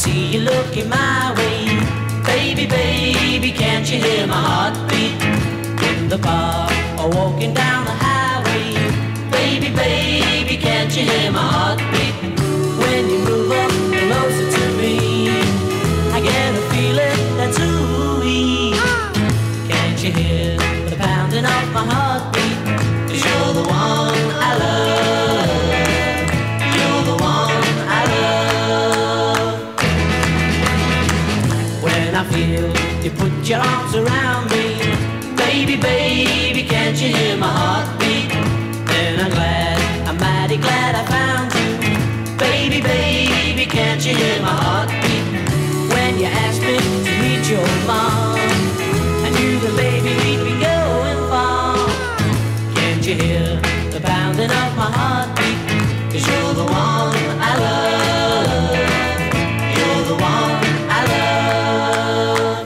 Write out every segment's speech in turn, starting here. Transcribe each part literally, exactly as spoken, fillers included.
see you looking my way. Baby, baby, can't you hear my heartbeat? In the park or walking down the highway. Baby, baby, can't you hear my heartbeat? When you move up closer to me, I get a feeling that's ooey. Can't you hear the pounding of my heartbeat? 'Cause you're the one I love. You're the one I love. When I feel you put your arms around me, baby, baby, can't you hear my heartbeat? Then I'm glad, I'm mighty glad I found you. Baby, baby, can't you hear my heartbeat? When you asked me to meet your mom, I knew that baby we'd be going far. Can't you hear the pounding of my heartbeat? 'Cause you're the one I love. You're the one I love.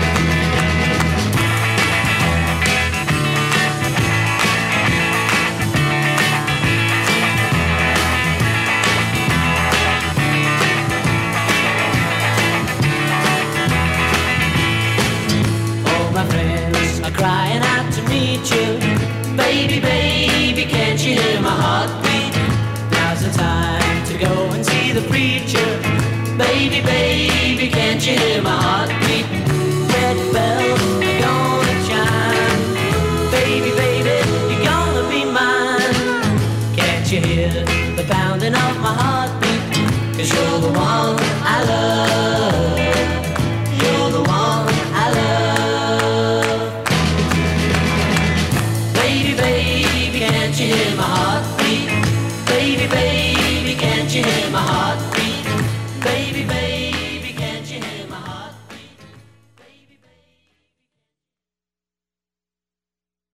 My friends are crying out to meet you. Baby, baby, can't you hear my heartbeat? Now's the time to go and see the preacher. Baby, baby, can't you hear my heartbeat? Wedding bells are gonna chime. Baby, baby, you're gonna be mine. Can't you hear the pounding of my heartbeat? 'Cause you're the one I love. You're the one I love. Baby, baby, can't you hear my heartbeat? Baby, baby, can't you hear my heart?